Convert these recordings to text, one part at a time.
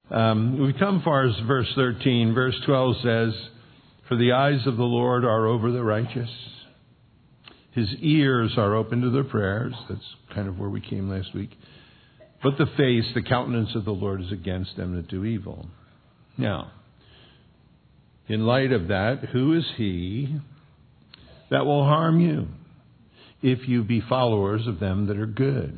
We come far as verse 13. Verse 12 says, "For the eyes of the Lord are over the righteous. His ears are open to their prayers." That's kind of where we came last week. "But the face, the countenance of the Lord is against them that do evil." Now, in light of that, who is he that will harm you if you be followers of them that are good?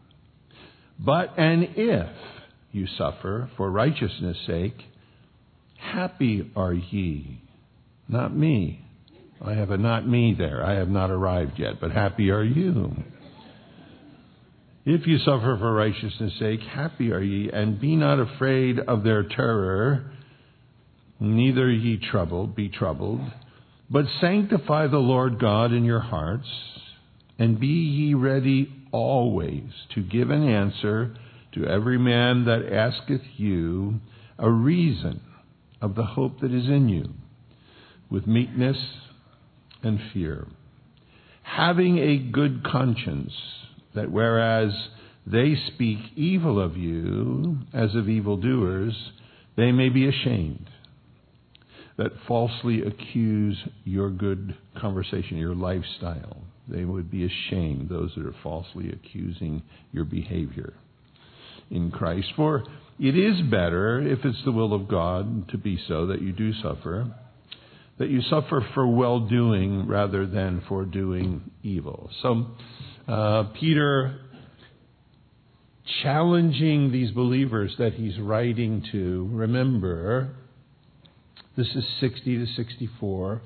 And if you suffer for righteousness' sake, happy are ye. Not me. I have a not me there. I have not arrived yet, but happy are you. If you suffer for righteousness' sake, happy are ye, and be not afraid of their terror, neither be troubled, but sanctify the Lord God in your hearts, and be ye ready always to give an answer to every man that asketh you a reason of the hope that is in you, with meekness and fear, having a good conscience, that whereas they speak evil of you as of evildoers, they may be ashamed, that falsely accuse your good conversation, your lifestyle. They would be ashamed, those that are falsely accusing your behavior in Christ. For it is better, if it's the will of God to be so, that you do suffer, that you suffer for well-doing rather than for doing evil. So Peter challenging these believers that he's writing to. Remember, this is 60 to 64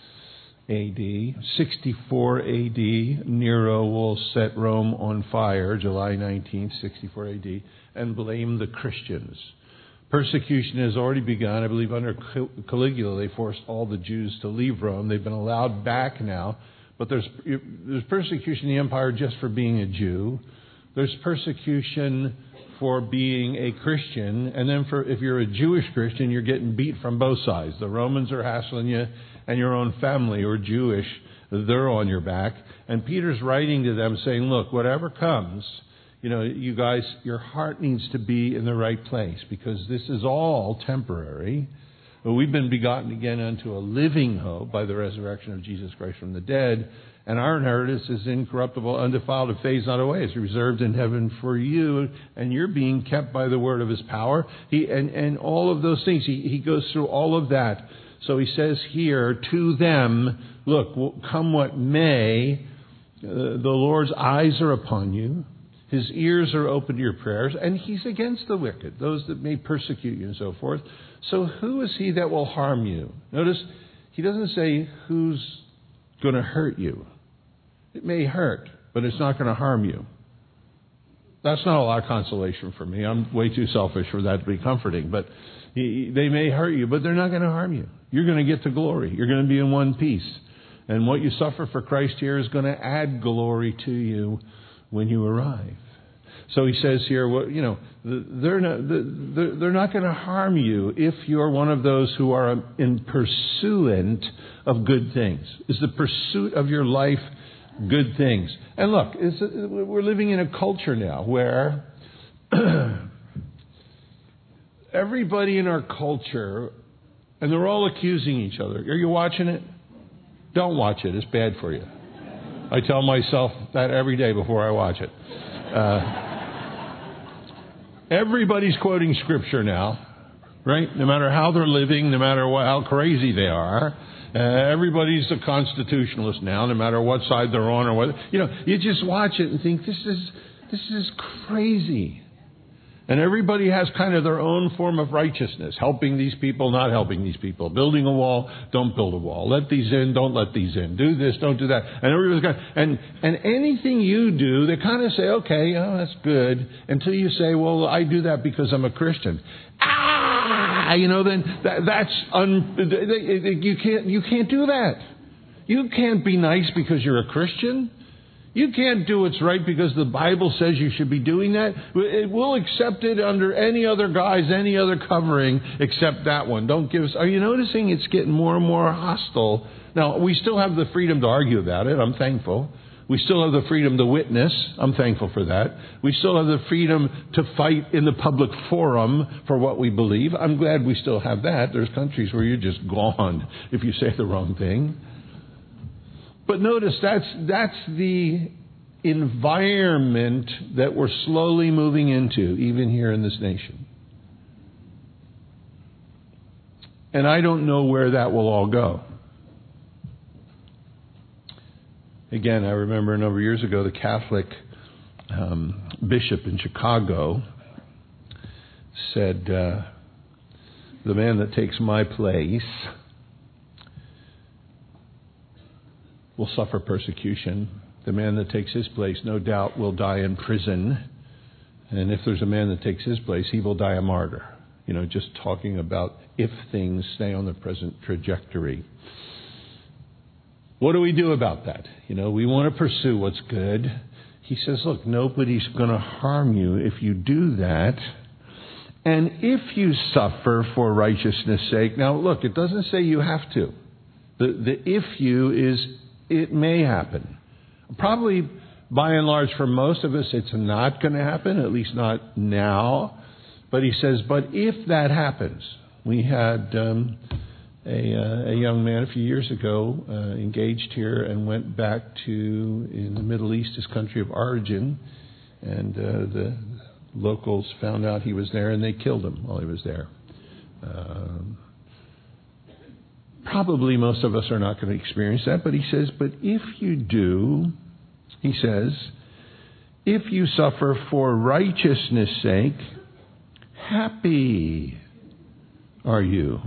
AD. 64 AD, Nero will set Rome on fire, July 19th, 64 AD, and blame the Christians. Persecution has already begun. I believe under Caligula, they forced all the Jews to leave Rome. They've been allowed back now. But there's persecution in the empire just for being a Jew. There's persecution for being a Christian. And then if you're a Jewish Christian, you're getting beat from both sides. The Romans are hassling you, and your own family or Jewish, they're on your back. And Peter's writing to them saying, look, whatever comes, you guys, your heart needs to be in the right place, because this is all temporary. But we've been begotten again unto a living hope by the resurrection of Jesus Christ from the dead. And our inheritance is incorruptible, undefiled, it fades not away. It's reserved in heaven for you. And you're being kept by the word of his power. And all of those things. He goes through all of that. So he says here to them, look, come what may, the Lord's eyes are upon you. His ears are open to your prayers, and he's against the wicked, those that may persecute you and so forth. So who is he that will harm you? Notice, he doesn't say who's going to hurt you. It may hurt, but it's not going to harm you. That's not a lot of consolation for me. I'm way too selfish for that to be comforting. But they may hurt you, but they're not going to harm you. You're going to get to glory. You're going to be in one piece. And what you suffer for Christ here is going to add glory to you when you arrive. So he says here, they're not going to harm you if you're one of those who are in pursuant of good things. Is the pursuit of your life good things? And look, we're living in a culture now where everybody in our culture, and they're all accusing each other. Are you watching it? Don't watch it. It's bad for you. I tell myself that every day before I watch it. Everybody's quoting Scripture now, right? No matter how they're living, no matter how crazy they are. Everybody's a constitutionalist now, no matter what side they're on or what. You just watch it and think, this is crazy. And everybody has kind of their own form of righteousness. Helping these people, not helping these people. Building a wall, don't build a wall. Let these in, don't let these in. Do this, don't do that. And everybody's got, and anything you do, they kind of say, okay, that's good. Until you say, well, I do that because I'm a Christian. Then you can't do that. You can't be nice because you're a Christian. You can't do what's right because the Bible says you should be doing that. We'll accept it under any other guise, any other covering, except that one. Don't give us. Are you noticing it's getting more and more hostile? Now, we still have the freedom to argue about it. I'm thankful. We still have the freedom to witness. I'm thankful for that. We still have the freedom to fight in the public forum for what we believe. I'm glad we still have that. There's countries where you're just gone if you say the wrong thing. But notice that's the environment that we're slowly moving into, even here in this nation. And I don't know where that will all go. Again, I remember a number of years ago, the Catholic bishop in Chicago said, the man that takes my place will suffer persecution. The man that takes his place, no doubt, will die in prison. And if there's a man that takes his place, he will die a martyr. Just talking about if things stay on the present trajectory. What do we do about that? We want to pursue what's good. He says, look, nobody's going to harm you if you do that. And if you suffer for righteousness' sake, now look, it doesn't say you have to. The if you is, it may happen. Probably, by and large, for most of us, it's not going to happen, at least not now. But he says, but if that happens, we had a young man a few years ago engaged here and went back to, in the Middle East, his country of origin. And the locals found out he was there and they killed him while he was there. Probably most of us are not going to experience that, but he says, but if you do, he says, if you suffer for righteousness' sake, happy are you.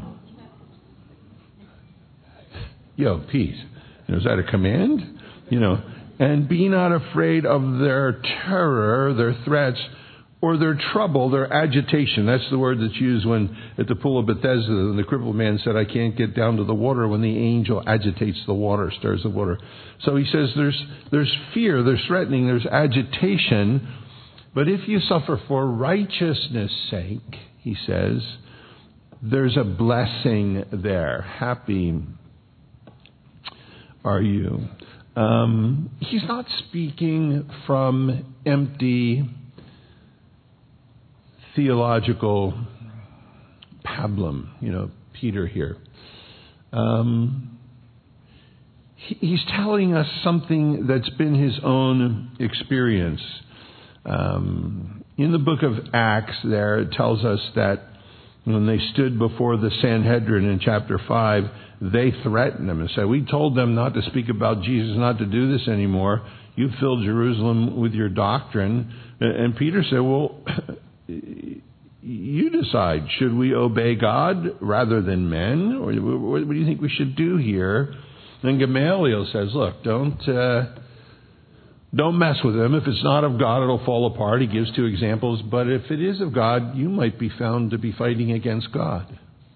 Peace. Is that a command? And be not afraid of their terror, their threats, or their trouble, their agitation. That's the word that's used when at the pool of Bethesda, the crippled man said, I can't get down to the water, when the angel agitates the water, stirs the water. So he says there's fear, there's threatening, there's agitation. But if you suffer for righteousness' sake, he says, there's a blessing there. Happy are you. He's not speaking from empty theological pablum, Peter here. He's telling us something that's been his own experience. In the book of Acts there, it tells us that when they stood before the Sanhedrin in chapter 5, they threatened him and said, we told them not to speak about Jesus, not to do this anymore. You filled Jerusalem with your doctrine. And Peter said, well, you decide. Should we obey God rather than men? Or what do you think we should do here? And Gamaliel says, look, don't mess with him. If it's not of God, it'll fall apart. He gives two examples. But if it is of God, you might be found to be fighting against God.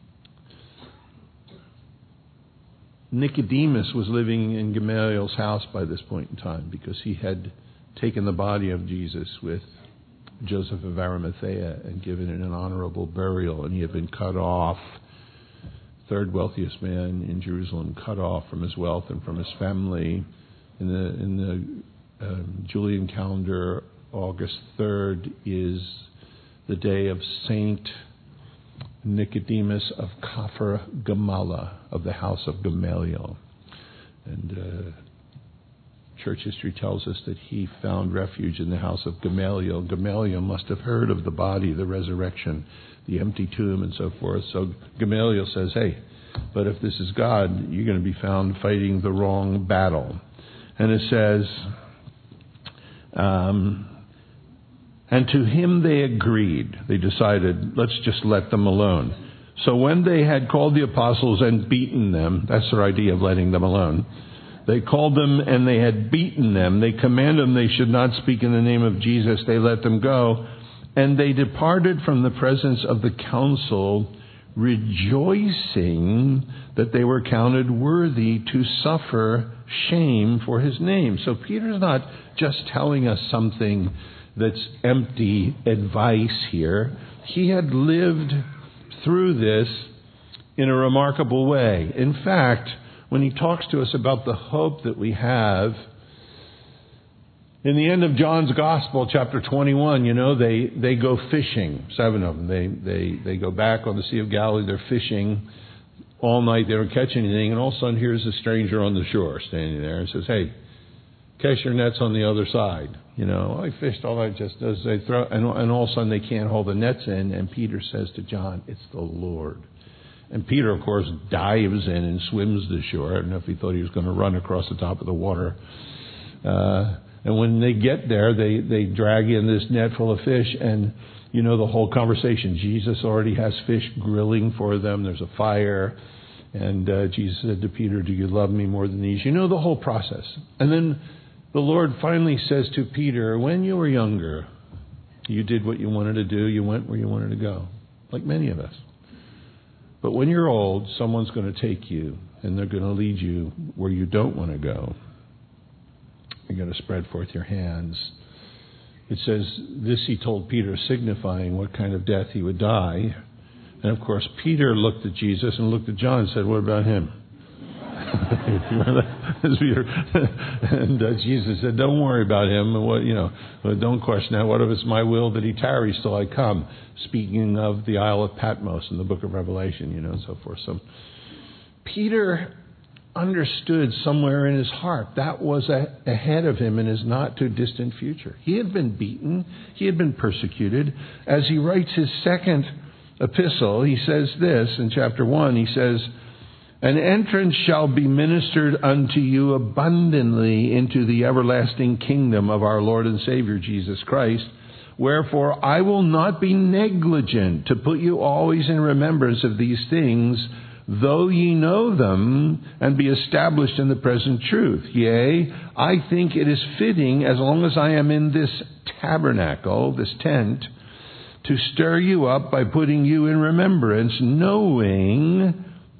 Nicodemus was living in Gamaliel's house by this point in time because he had taken the body of Jesus with Joseph of Arimathea and given it an honorable burial, and he had been cut off, third wealthiest man in Jerusalem, cut off from his wealth and from his family. In the Julian calendar, August 3rd is the day of Saint Nicodemus of Kafar Gamala, of the house of Gamaliel. And church history tells us that he found refuge in the house of Gamaliel. Gamaliel must have heard of the body, the resurrection, the empty tomb, and so forth. So Gamaliel says, hey, but if this is God, you're going to be found fighting the wrong battle. And it says, and to him they agreed. They decided, let's just let them alone. So when they had called the apostles and beaten them, that's their idea of letting them alone. They called them and they had beaten them. They commanded them they should not speak in the name of Jesus. They let them go. And they departed from the presence of the council, rejoicing that they were counted worthy to suffer shame for his name. So Peter's not just telling us something that's empty advice here. He had lived through this in a remarkable way. In fact, when he talks to us about the hope that we have, In the end of John's Gospel, chapter 21, they go fishing, 7 of them. They go back on the Sea of Galilee. They're fishing all night. They don't catch anything. And all of a sudden, here's a stranger on the shore standing there and says, "Hey, cast your nets on the other side." I fished all night just as they throw. And all of a sudden, they can't haul the nets in. And Peter says to John, "It's the Lord." And Peter, of course, dives in and swims to shore. I don't know if he thought he was going to run across the top of the water. And when they get there, they drag in this net full of fish, and the whole conversation. Jesus already has fish grilling for them. There's a fire. And Jesus said to Peter, "Do you love me more than these?" The whole process. And then the Lord finally says to Peter, "When you were younger, you did what you wanted to do. You went where you wanted to go, like many of us. But when you're old, someone's going to take you, and they're going to lead you where you don't want to go. You're going to spread forth your hands." It says, this he told Peter, signifying what kind of death he would die. And of course, Peter looked at Jesus and looked at John and said, "What about him?" And Jesus said, "Don't worry about him. Don't question that. What if it's my will that he tarries till I come?" Speaking of the Isle of Patmos in the book of Revelation, and so forth. So Peter understood somewhere in his heart that was ahead of him in his not too distant future. He had been beaten. He had been persecuted. As he writes his second epistle, he says this in chapter 1. He says, "An entrance shall be ministered unto you abundantly into the everlasting kingdom of our Lord and Savior Jesus Christ. Wherefore I will not be negligent to put you always in remembrance of these things, though ye know them, and be established in the present truth. Yea, I think it is fitting, as long as I am in this tabernacle, this tent, to stir you up by putting you in remembrance, knowing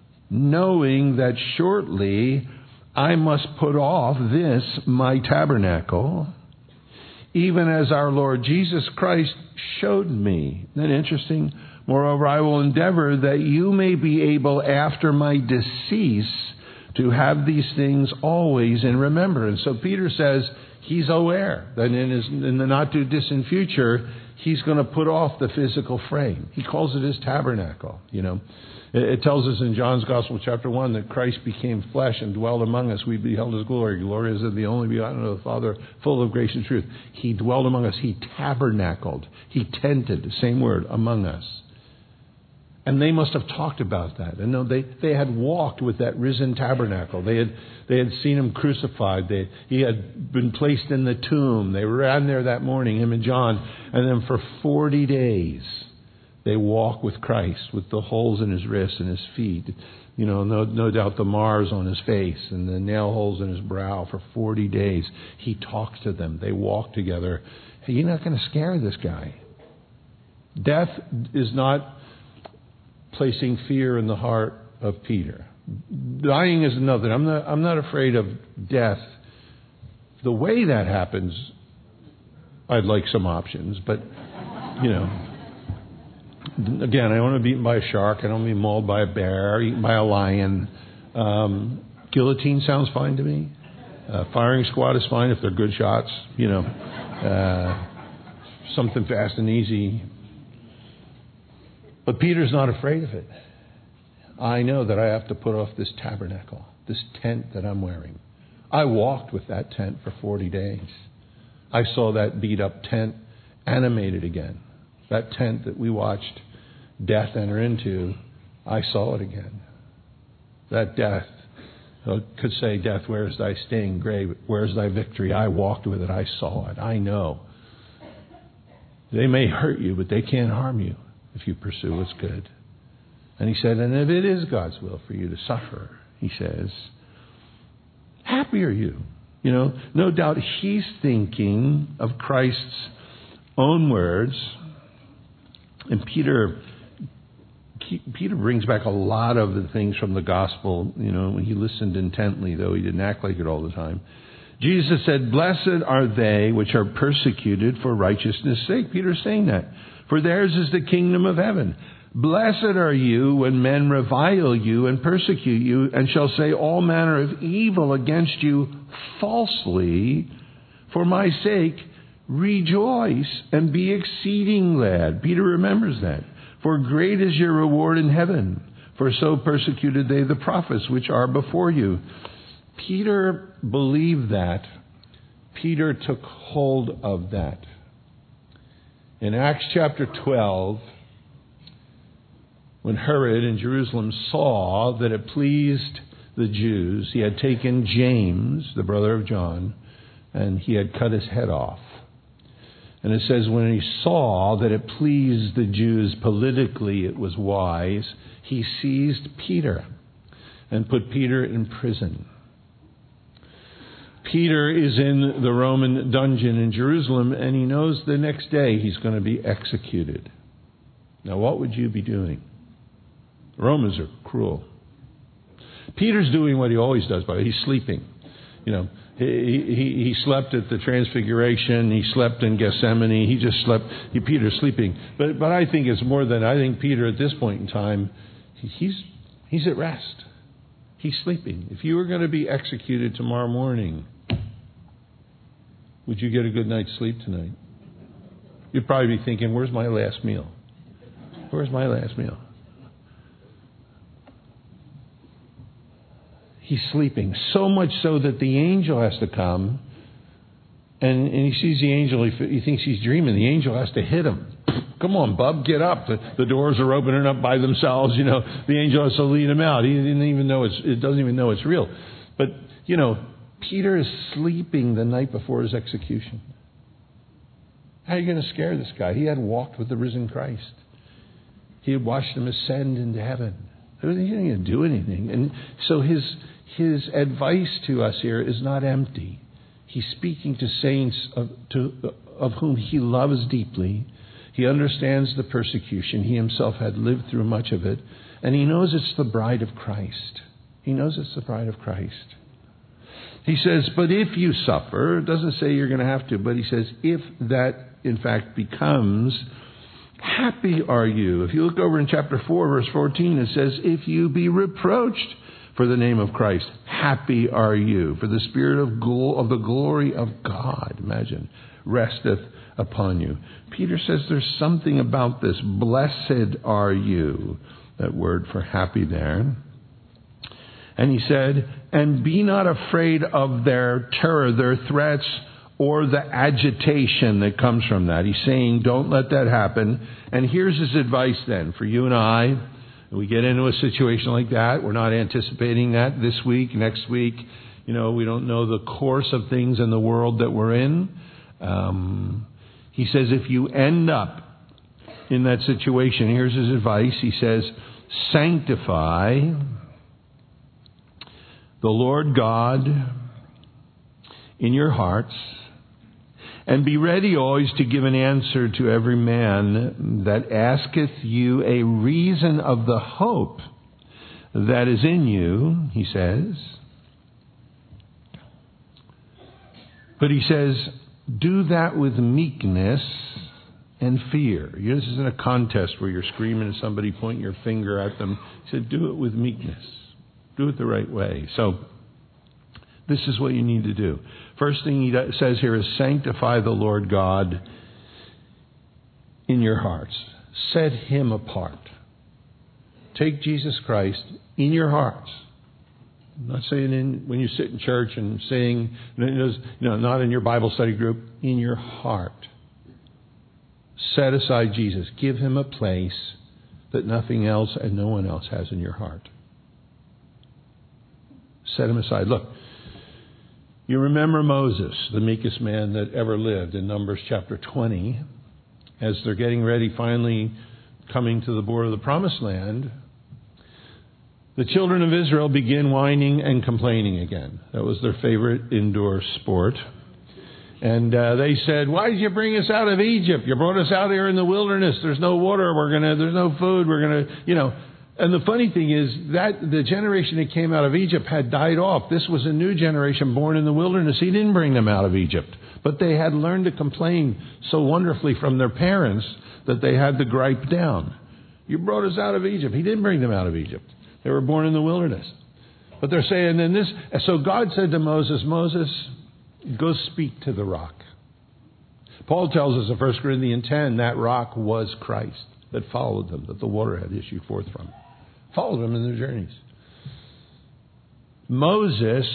that shortly I must put off this my tabernacle, even as our Lord Jesus Christ showed me." Isn't that interesting? "Moreover, I will endeavor that you may be able after my decease to have these things always in remembrance." So Peter says he's aware that in the not too distant future, he's going to put off the physical frame. He calls it his tabernacle. It tells us in John's Gospel, chapter 1, that Christ became flesh and dwelled among us. We beheld his glory. Glory is of the only begotten of the Father, full of grace and truth. He dwelled among us. He tabernacled. He tented, same word, among us. And they must have talked about that. And no, they had walked with that risen tabernacle. They had seen him crucified. He had been placed in the tomb. They ran there that morning, him and John. And then for 40 days, they walk with Christ with the holes in his wrists and his feet. No doubt the mars on his face and the nail holes in his brow for 40 days. He talks to them. They walk together. Hey, you're not going to scare this guy. Death is not placing fear in the heart of Peter. Dying is another. I'm not afraid of death. The way that happens, I'd like some options, but again, I don't want to be eaten by a shark. I don't want to be mauled by a bear, eaten by a lion. Guillotine sounds fine to me. Firing squad is fine if they're good shots. Something fast and easy. But Peter's not afraid of it. I know that I have to put off this tabernacle, this tent that I'm wearing. I walked with that tent for 40 days. I saw that beat up tent animated again. That tent that we watched death enter into, I saw it again. That death could say, "Death, where is thy sting? Grave, where is thy victory?" I walked with it. I saw it. I know. They may hurt you, but they can't harm you if you pursue what's good. And he said, and if it is God's will for you to suffer, he says, happy are you. No doubt he's thinking of Christ's own words. And Peter brings back a lot of the things from the gospel, when he listened intently, though he didn't act like it all the time. Jesus said, "Blessed are they which are persecuted for righteousness' sake." Peter's saying that. "For theirs is the kingdom of heaven. Blessed are you when men revile you and persecute you and shall say all manner of evil against you falsely For my sake, rejoice and be exceeding glad. Peter remembers that. For great is your reward in heaven. For so persecuted they the prophets which are before you. Peter believed that. Peter took hold of that. In Acts chapter 12, when Herod in Jerusalem saw that it pleased the Jews, he had taken James, the brother of John, and he had cut his head off. And it says when he saw that it pleased the Jews politically, it was wise, he seized Peter and put Peter in prison. Peter is in the Roman dungeon in Jerusalem, and he knows the next day he's going to be executed. Now, what would you be doing? The Romans are cruel. Peter's doing what he always does, but he's sleeping. He slept at the Transfiguration. He slept in Gethsemane. He just slept. Peter's sleeping. But I think it's more than, I think Peter at this point in time, he's at rest. He's sleeping. If you were going to be executed tomorrow morning, would you get a good night's sleep tonight? You'd probably be thinking, where's my last meal? Where's my last meal? He's sleeping. So much so that the angel has to come. And he sees the angel. He thinks he's dreaming. The angel has to hit him. Come on, bub, get up. The doors are opening up by themselves. The angel has to lead him out. He doesn't even know it's real. But, Peter is sleeping the night before his execution. How are you going to scare this guy? He had walked with the risen Christ. He had watched him ascend into heaven. He wasn't going to do anything. And so his advice to us here is not empty. He's speaking to saints of whom he loves deeply. He understands the persecution. He himself had lived through much of it. And he knows it's the bride of Christ. He knows it's the bride of Christ. He says, but if you suffer, it doesn't say you're going to have to, but he says, if that in fact becomes, happy are you. If you look over in chapter 4, verse 14, it says, if you be reproached for the name of Christ, happy are you. For the Spirit of the glory of God, imagine, resteth upon you. Peter says there's something about this. Blessed are you. That word for happy there. And he said, and be not afraid of their terror, their threats, or the agitation that comes from that. He's saying, don't let that happen. And here's his advice then for you and I. We get into a situation like that. We're not anticipating that this week, next week. We don't know the course of things in the world that we're in. He says, if you end up in that situation, here's his advice. He says, sanctify the Lord God in your hearts, and be ready always to give an answer to every man that asketh you a reason of the hope that is in you, he says. But he says, do that with meekness and fear. This isn't a contest where you're screaming at somebody, pointing your finger at them. He said, do it with meekness. Do it the right way. So, this is what you need to do. First thing he says here is sanctify the Lord God in your hearts. Set him apart. Take Jesus Christ in your hearts. I'm not saying when you sit in church and sing, not in your Bible study group, in your heart. Set aside Jesus. Give him a place that nothing else and no one else has in your heart. Set him aside. Look, you remember Moses, the meekest man that ever lived, in Numbers chapter 20, as they're getting ready, finally coming to the border of the Promised Land. The children of Israel begin whining and complaining again. That was their favorite indoor sport. And they said, why did you bring us out of Egypt? You brought us out here in the wilderness. There's no water. There's no food. And the funny thing is that the generation that came out of Egypt had died off. This was a new generation born in the wilderness. He didn't bring them out of Egypt. But they had learned to complain so wonderfully from their parents that they had the gripe down. You brought us out of Egypt. He didn't bring them out of Egypt. They were born in the wilderness. But they're saying then this. So God said to Moses, Moses, Go speak to the rock. Paul tells us in 1 Corinthians 10 that rock was Christ that followed them, that the water had issued forth from. Followed them in their journeys. Moses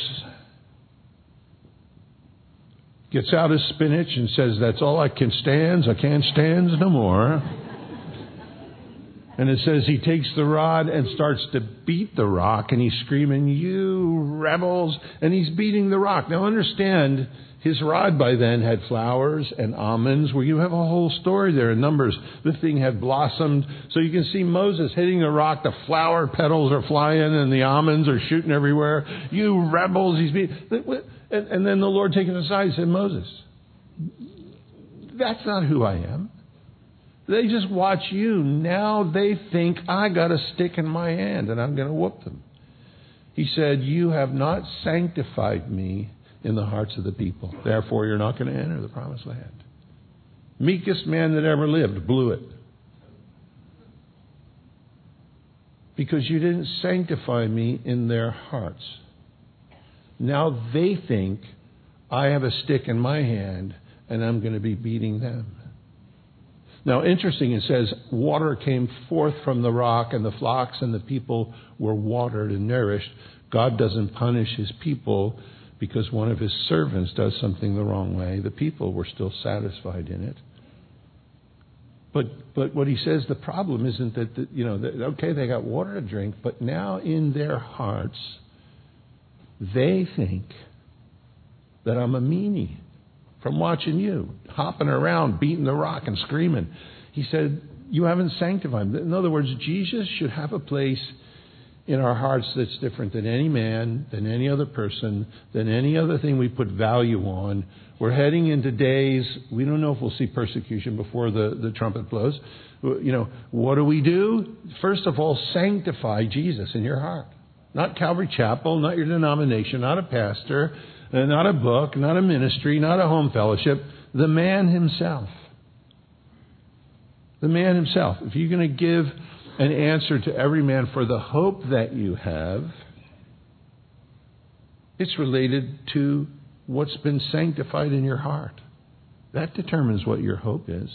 gets out his spinach and says, that's all I can stand. I can't stand no more. And it says he takes the rod and starts to beat the rock, and he's screaming, you rebels, and he's beating the rock. Now understand, his rod by then had flowers and almonds, where you have a whole story there in Numbers. The thing had blossomed. So you can see Moses hitting the rock, the flower petals are flying, and the almonds are shooting everywhere. You rebels, he's beating. And then the Lord taking him aside and said, Moses, that's not who I am. They just watch you. Now they think I got a stick in my hand and I'm going to whoop them. He said, you have not sanctified me in the hearts of the people. Therefore, you're not going to enter the promised land. Meekest man that ever lived blew it. Because you didn't sanctify me in their hearts. Now they think I have a stick in my hand and I'm going to be beating them. Now, interesting, it says, water came forth from the rock, and the flocks and the people were watered and nourished. God doesn't punish his people because one of his servants does something the wrong way. The people were still satisfied in it. But what he says, the problem isn't that, okay, they got water to drink, but now in their hearts, they think that I'm a meanie. From watching you, hopping around, beating the rock and screaming. He said, you haven't sanctified me. In other words, Jesus should have a place in our hearts that's different than any man, than any other person, than any other thing we put value on. We're heading into days, we don't know if we'll see persecution before the trumpet blows. What do? First of all, sanctify Jesus in your heart. Not Calvary Chapel, not your denomination, not a pastor, not a book, not a ministry, not a home fellowship. The man himself. The man himself. If you're going to give an answer to every man for the hope that you have, it's related to what's been sanctified in your heart. That determines what your hope is.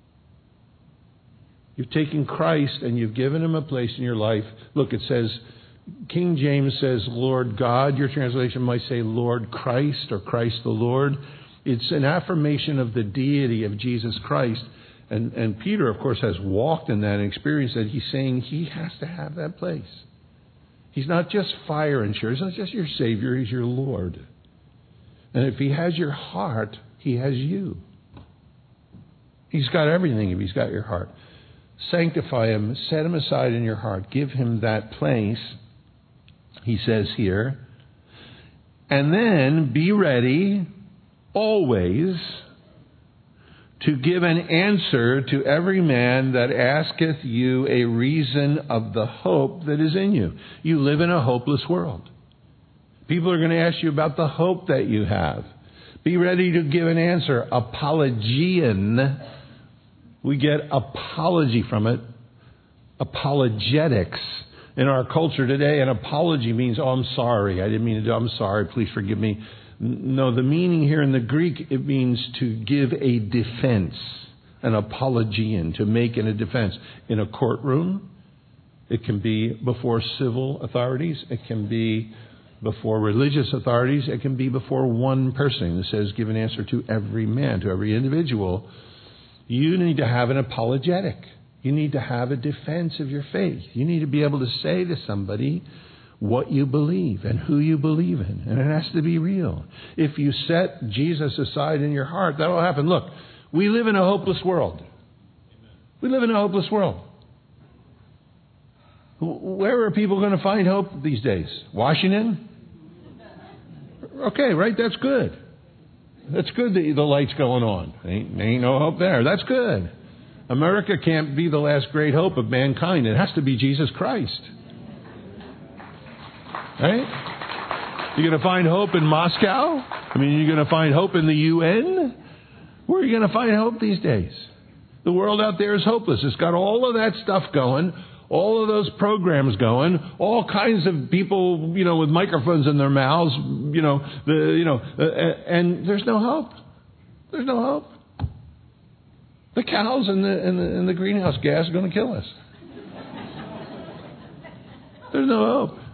You've taken Christ and you've given him a place in your life. Look, it says, King James says, Lord God. Your translation might say Lord Christ or Christ the Lord. It's an affirmation of the deity of Jesus Christ. And Peter, of course, has walked in that and experienced that. He's saying he has to have that place. He's not just fire and sure. He's not just your Savior. He's your Lord. And if he has your heart, he has you. He's got everything if he's got your heart. Sanctify him. Set him aside in your heart. Give him that place. He says here, and then be ready always to give an answer to every man that asketh you a reason of the hope that is in you. You live in a hopeless world. People are going to ask you about the hope that you have. Be ready to give an answer. Apologian. We get apology from it. Apologetics. In our culture today, an apology means, I'm sorry. I didn't mean to do. I'm sorry. Please forgive me. No, the meaning here in the Greek, it means to give a defense. An apologian, to make in a defense. In a courtroom, it can be before civil authorities. It can be before religious authorities. It can be before one person. It says, give an answer to every man, to every individual. You need to have an apologetic. You need to have a defense of your faith. You need to be able to say to somebody what you believe and who you believe in. And it has to be real. If you set Jesus aside in your heart, that will happen. Look, we live in a hopeless world. We live in a hopeless world. Where are people going to find hope these days? Washington? Okay, right? That's good. That's good that the light's going on. Ain't no hope there. That's good. America can't be the last great hope of mankind. It has to be Jesus Christ. Right? You're going to find hope in Moscow? I mean, you're going to find hope in the UN? Where are you going to find hope these days? The world out there is hopeless. It's got all of that stuff going. all of those programs going, all kinds of people, with microphones in their mouths, and there's no hope. There's no hope. The cows and the greenhouse gas are going to kill us. There's no hope.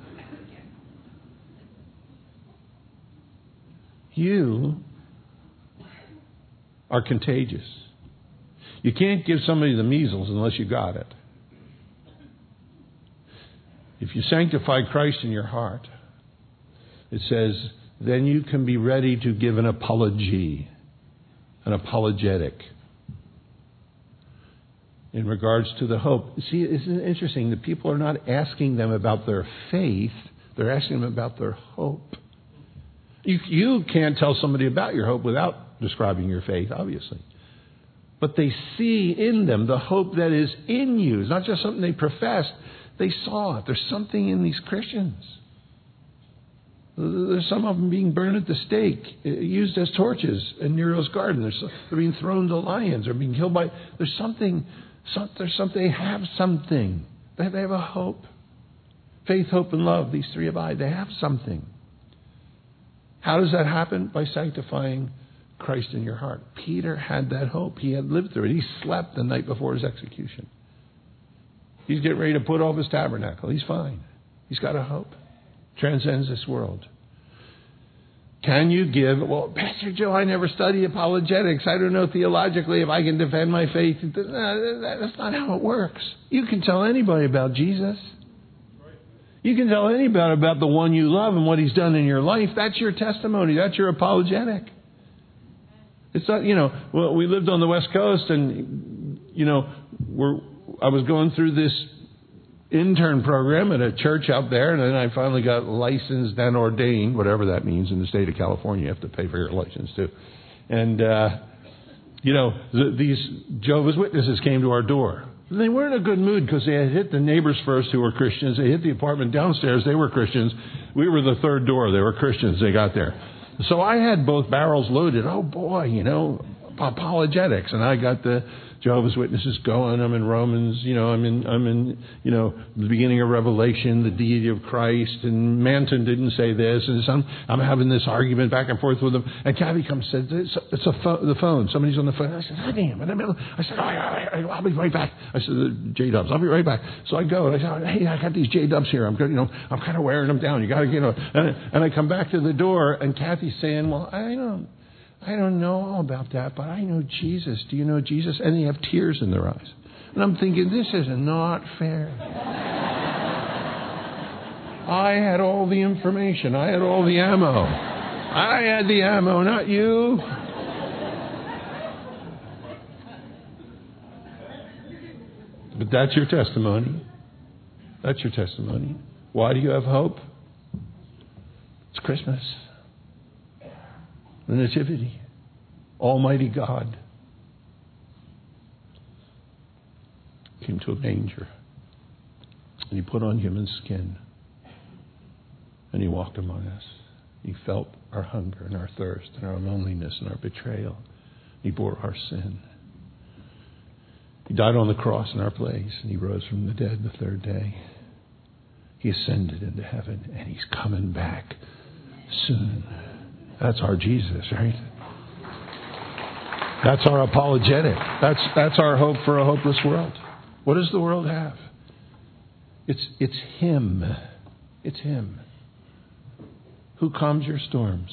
You are contagious. You can't give somebody the measles unless you got it. If you sanctify Christ in your heart, it says, then you can be ready to give an apology, an apologetic in regards to the hope. See, isn't it interesting? The people are not asking them about their faith. They're asking them about their hope. You can't tell somebody about your hope without describing your faith, obviously. But they see in them the hope that is in you. It's not just something they professed. They saw it. There's something in these Christians. There's some of them being burned at the stake, used as torches in Nero's garden. They're being thrown to lions or being killed by... There's something. They have something. They have a hope. Faith, hope, and love. These three abide. They have something. How does that happen? By sanctifying Christ in your heart. Peter had that hope. He had lived through it. He slept the night before his execution. He's getting ready to put off his tabernacle. He's fine. He's got a hope. Transcends this world. Can you give... Well, Pastor Joe, I never studied apologetics. I don't know theologically if I can defend my faith. That's not how it works. You can tell anybody about Jesus. You can tell anybody about the one you love and what he's done in your life. That's your testimony. That's your apologetic. It's not, well, we lived on the West Coast and, I was going through this intern program at a church out there, and then I finally got licensed and ordained, whatever that means in the state of California. You have to pay for your license too. And, these Jehovah's Witnesses came to our door. They weren't in a good mood because they had hit the neighbors first who were Christians. They hit the apartment downstairs. They were Christians. We were the third door. They were Christians. They got there. So I had both barrels loaded. Oh, boy, apologetics. And I got the Jehovah's Witnesses going. I'm in Romans. I'm in the beginning of Revelation, the deity of Christ. And Manton didn't say this. And so I'm having this argument back and forth with them. And Kathy comes and says, it's the phone. Somebody's on the phone. I said, I damn. I said, I'll be right back. I said, J-Dubs, I'll be right back. So I go and I said, hey, I got these J-Dubs here. I'm kind of wearing them down. You got to, and I come back to the door and Kathy's saying, well, I don't know all about that, but I know Jesus. Do you know Jesus? And they have tears in their eyes. And I'm thinking, this is not fair. I had all the information. I had all the ammo. I had the ammo, not you. But that's your testimony. That's your testimony. Why do you have hope? It's Christmas. The Nativity. Almighty God came to a manger. And he put on human skin. And he walked among us. He felt our hunger and our thirst and our loneliness and our betrayal. He bore our sin. He died on the cross in our place. And he rose from the dead the third day. He ascended into heaven. And he's coming back soon. That's our Jesus, right? That's our apologetic. That's our hope for a hopeless world. What does the world have? It's Him. It's Him. Who calms your storms?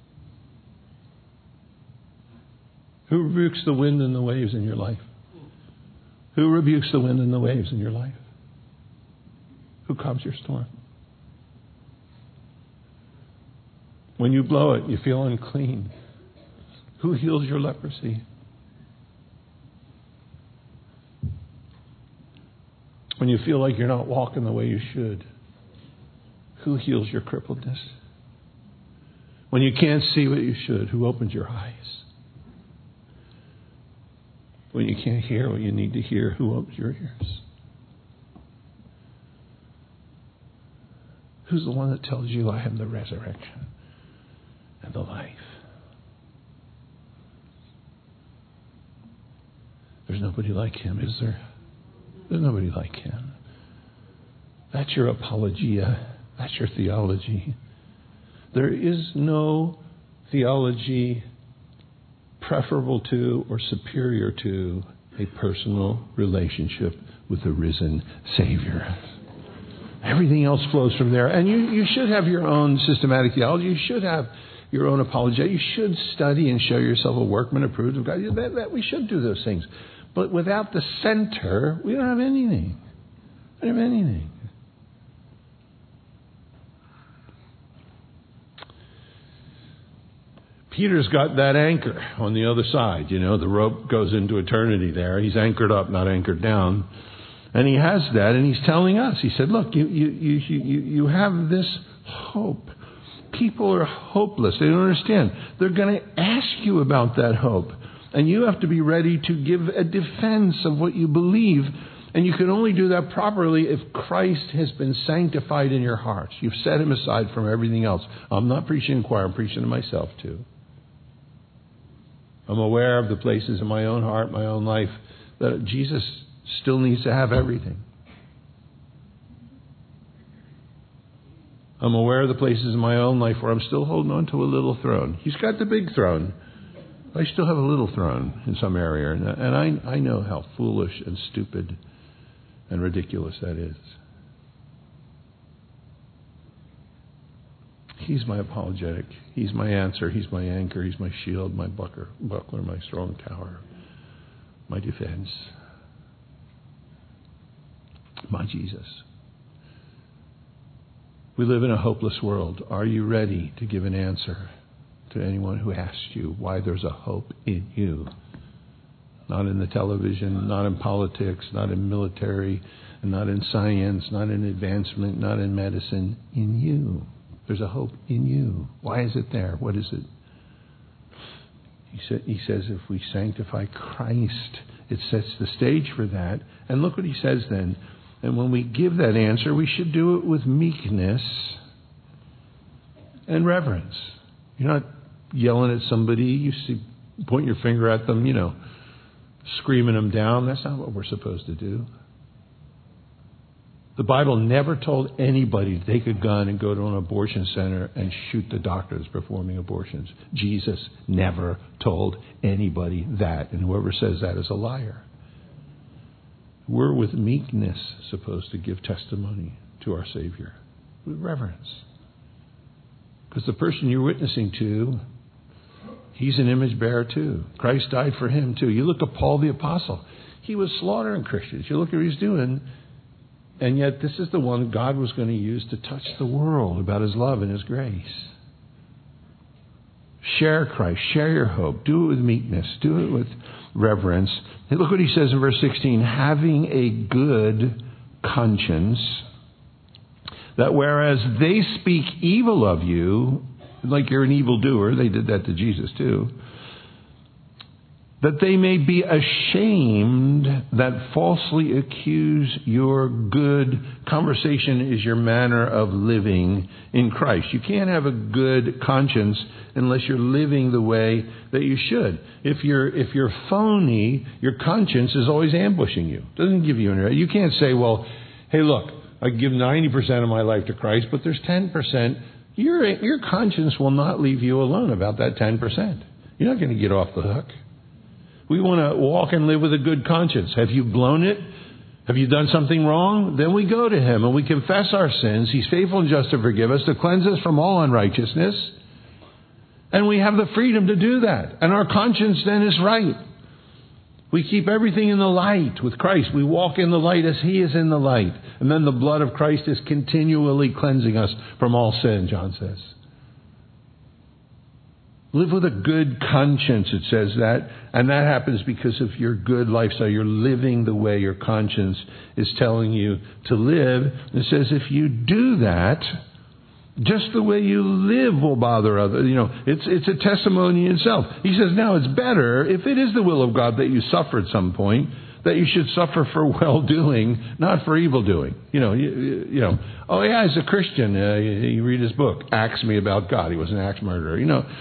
Who rebukes the wind and the waves in your life? Who rebukes the wind and the waves in your life? Who calms your storm? When you blow it, you feel unclean. Who heals your leprosy? When you feel like you're not walking the way you should, who heals your crippledness? When you can't see what you should, who opens your eyes? When you can't hear what you need to hear, who opens your ears? Who's the one that tells you, I am the resurrection and the life? There's nobody like Him, is there? There's nobody like Him. That's your apologia. That's your theology. There is no theology preferable to or superior to a personal relationship with the risen Savior. Everything else flows from there. And you should have your own systematic theology. You should have your own apologetic. You should study and show yourself a workman approved of God. We should do those things. But without the center, we don't have anything. We don't have anything. Peter's got that anchor on the other side. You know, the rope goes into eternity there. He's anchored up, not anchored down. And he has that, and he's telling us. He said, look, you have this hope. People are hopeless. They don't understand. They're going to ask you about that hope. And you have to be ready to give a defense of what you believe. And you can only do that properly if Christ has been sanctified in your hearts. You've set him aside from everything else. I'm not preaching to choir. I'm preaching to myself too. I'm aware of the places in my own heart, my own life, that Jesus still needs to have everything. I'm aware of the places in my own life where I'm still holding on to a little throne. He's got the big throne. I still have a little throne in some area. And I know how foolish and stupid and ridiculous that is. He's my apologetic. He's my answer. He's my anchor. He's my shield, my buckler, my strong tower, my defense. My Jesus. We live in a hopeless world. Are you ready to give an answer to anyone who asks you why there's a hope in you? Not in the television, not in politics, not in military, not in science, not in advancement, not in medicine. In you. There's a hope in you. Why is it there? What is it? He says if we sanctify Christ, it sets the stage for that. And look what he says then. And when we give that answer, we should do it with meekness and reverence. You're not yelling at somebody. You point your finger at them, screaming them down. That's not what we're supposed to do. The Bible never told anybody to take a gun and go to an abortion center and shoot the doctor that's performing abortions. Jesus never told anybody that. And whoever says that is a liar. We're with meekness supposed to give testimony to our Savior. With reverence. Because the person you're witnessing to, he's an image bearer too. Christ died for him too. You look at Paul the Apostle. He was slaughtering Christians. You look at what he's doing. And yet this is the one God was going to use to touch the world about his love and his grace. Share Christ. Share your hope. Do it with meekness. Do it with reverence. And look what he says in verse 16. Having a good conscience, that whereas they speak evil of you, like you're an evildoer, they did that to Jesus too, that they may be ashamed that falsely accuse your good conversation is your manner of living in Christ. You can't have a good conscience unless you're living the way that you should. If you're phony, your conscience is always ambushing you. It doesn't give you any. You can't say, well, hey, look, I give 90% of my life to Christ, but there's 10%. Your conscience will not leave you alone about that 10%. You're not going to get off the hook. We want to walk and live with a good conscience. Have you blown it? Have you done something wrong? Then we go to him and we confess our sins. He's faithful and just to forgive us, to cleanse us from all unrighteousness. And we have the freedom to do that. And our conscience then is right. We keep everything in the light with Christ. We walk in the light as he is in the light. And then the blood of Christ is continually cleansing us from all sin, John says. Live with a good conscience, it says that. And that happens because of your good lifestyle. You're living the way your conscience is telling you to live. And it says if you do that, just the way you live will bother others. It's a testimony in itself. He says, now it's better, if it is the will of God that you suffer at some point, that you should suffer for well-doing, not for evil-doing. Oh yeah, as a Christian, you read his book, Acts Me About God. He was an axe murderer.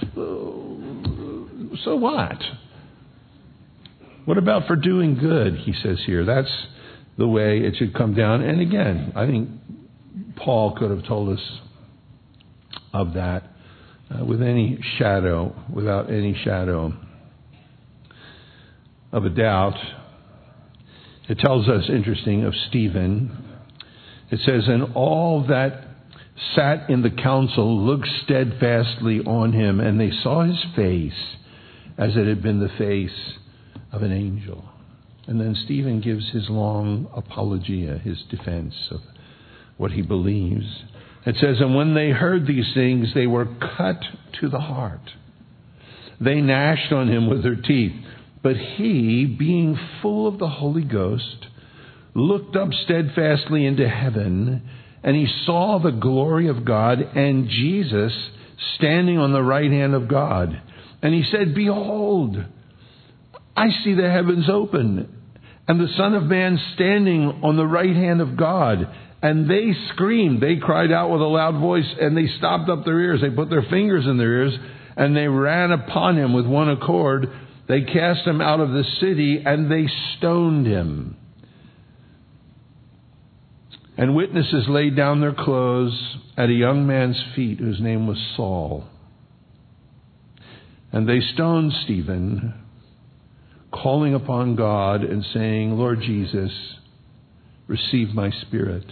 So what? What about for doing good, he says here. That's the way it should come down. And again, I think Paul could have told us of that without any shadow of a doubt. It tells us, interesting, of Stephen. It says, and all that sat in the council looked steadfastly on him, and they saw his face as it had been the face of an angel. And then Stephen gives his long apologia, his defense of what he believes. It says, and when they heard these things, they were cut to the heart. They gnashed on him with their teeth. But he, being full of the Holy Ghost, looked up steadfastly into heaven, and he saw the glory of God and Jesus standing on the right hand of God. And he said, behold, I see the heavens open, and the Son of Man standing on the right hand of God. And they screamed, they cried out with a loud voice, and they stopped up their ears. They put their fingers in their ears, and they ran upon him with one accord. They cast him out of the city, and they stoned him. And witnesses laid down their clothes at a young man's feet, whose name was Saul. And they stoned Stephen, calling upon God and saying, Lord Jesus, receive my spirit.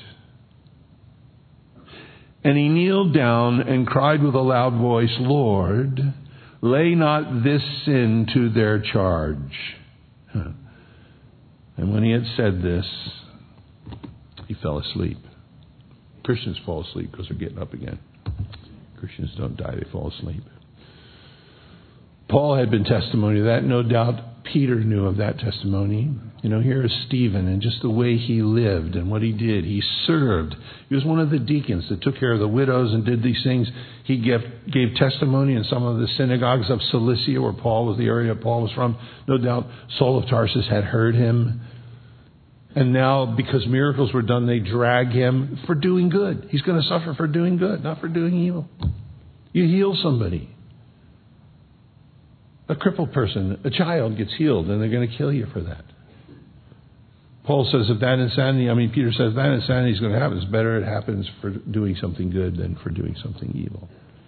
And he kneeled down and cried with a loud voice, Lord, lay not this sin to their charge. And when he had said this, he fell asleep. Christians fall asleep because they're getting up again. Christians don't die, they fall asleep. Paul had been testimony of that. No doubt Peter knew of that testimony. Here is Stephen and just the way he lived and what he did. He served. He was one of the deacons that took care of the widows and did these things. He gave testimony in some of the synagogues of Cilicia, where Paul was, the area Paul was from. No doubt Saul of Tarsus had heard him. And now, because miracles were done, they drag him for doing good. He's going to suffer for doing good, not for doing evil. You heal somebody. A crippled person, a child gets healed, and they're going to kill you for that. Peter says if that insanity is going to happen, it's better it happens for doing something good than for doing something evil.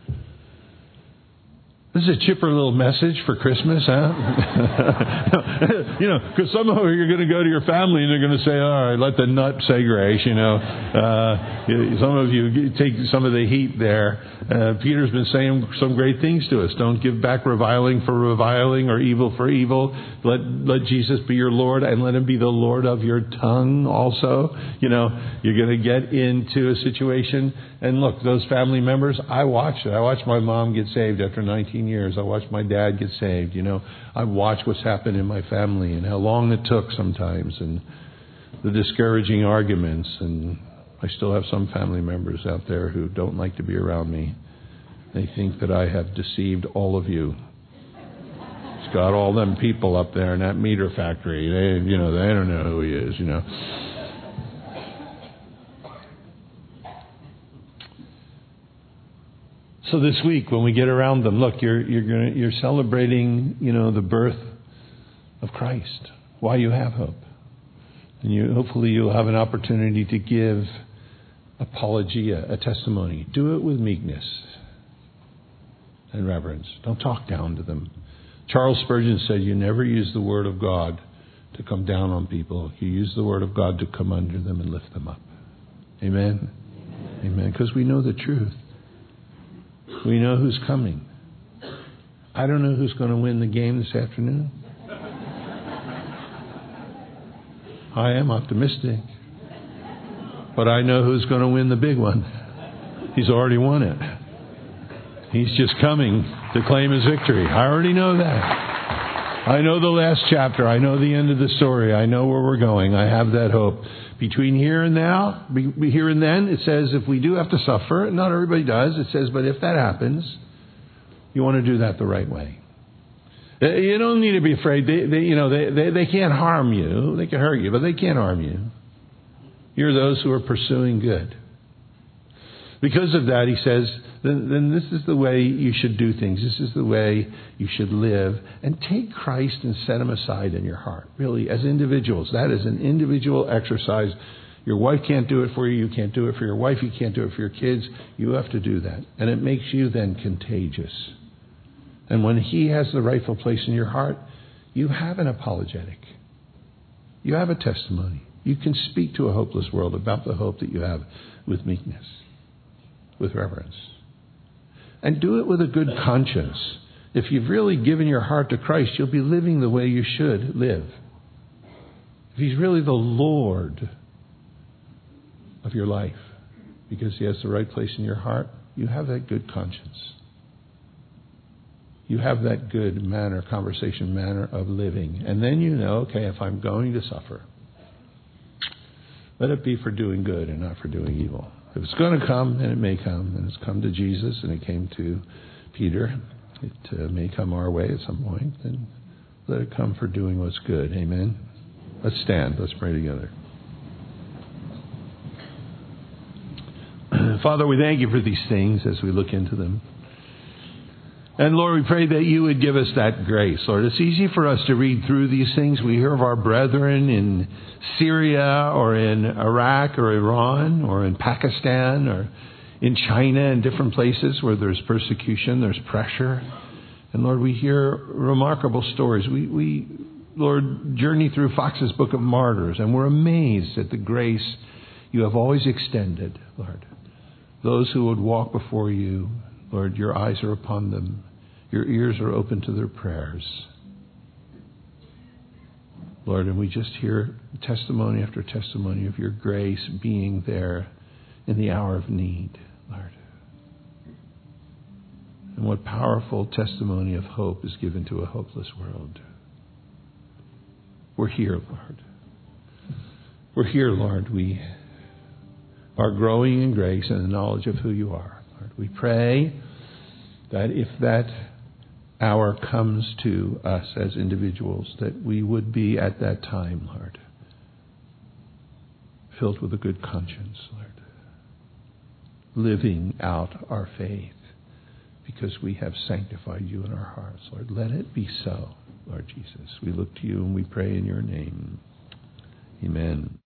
This is a chipper little message for Christmas, huh? Because some of you are going to go to your family and they're going to say, all right, let the nut say grace, Some of you take some of the heat there. Peter's been saying some great things to us. Don't give back reviling for reviling or evil for evil. Let Jesus be your Lord, and let him be the Lord of your tongue also. You're going to get into a situation. And look, those family members, I watched it. I watched my mom get saved after 19 years. I watched my dad get saved. I watched what's happened in my family and how long it took sometimes, and the discouraging arguments. And I still have some family members out there who don't like to be around me. They think that I have deceived all of you. It's got all them people up there in that meter factory. They don't know who he is. So this week, when we get around them, look, you're celebrating, the birth of Christ. Why you have hope, and hopefully you'll have an opportunity to give apologia, a testimony. Do it with meekness and reverence. Don't talk down to them. Charles Spurgeon said, "You never use the word of God to come down on people. You use the word of God to come under them and lift them up." Amen. Amen. Because we know the truth. We know who's coming. I don't know who's going to win the game this afternoon. I am optimistic. But I know who's going to win the big one. He's already won it. He's just coming to claim his victory. I already know that. I know the last chapter. I know the end of the story. I know where we're going. I have that hope. Between here and now, here and then, it says if we do have to suffer, not everybody does, it says, but if that happens, you want to do that the right way. You don't need to be afraid. They can't harm you. They can hurt you, but they can't harm you. You're those who are pursuing good. Because of that, he says, then this is the way you should do things. This is the way you should live. And take Christ and set him aside in your heart. Really, as individuals. That is an individual exercise. Your wife can't do it for you. You can't do it for your wife. You can't do it for your kids. You have to do that. And it makes you then contagious. And when He has the rightful place in your heart, you have an apologetic. You have a testimony. You can speak to a hopeless world about the hope that you have with meekness, with reverence. And do it with a good conscience. If you've really given your heart to Christ, you'll be living the way you should live. If He's really the Lord of your life, because He has the right place in your heart, you have that good conscience. You have that good conversation manner of living. And then you know, okay, if I'm going to suffer, let it be for doing good and not for doing evil. If it's going to come, and it may come, and it's come to Jesus, and it came to Peter, it may come our way at some point, then let it come for doing what's good. Amen? Let's stand. Let's pray together. Father, we thank You for these things as we look into them. And Lord, we pray that You would give us that grace. Lord, it's easy for us to read through these things. We hear of our brethren in Syria or in Iraq or Iran or in Pakistan or in China and different places where there's persecution, there's pressure. And Lord, we hear remarkable stories. We Lord, journey through Fox's Book of Martyrs, and we're amazed at the grace You have always extended, Lord. Those who would walk before You, Lord, Your eyes are upon them. Your ears are open to their prayers. Lord, and we just hear testimony after testimony of Your grace being there in the hour of need, Lord. And what powerful testimony of hope is given to a hopeless world. We're here, Lord. We're here, Lord. We are growing in grace and the knowledge of who You are, Lord. We pray that if that hour comes to us as individuals, that we would be at that time, Lord, filled with a good conscience, Lord, living out our faith because we have sanctified You in our hearts, Lord. Let it be so, Lord Jesus. We look to You and we pray in Your name. Amen.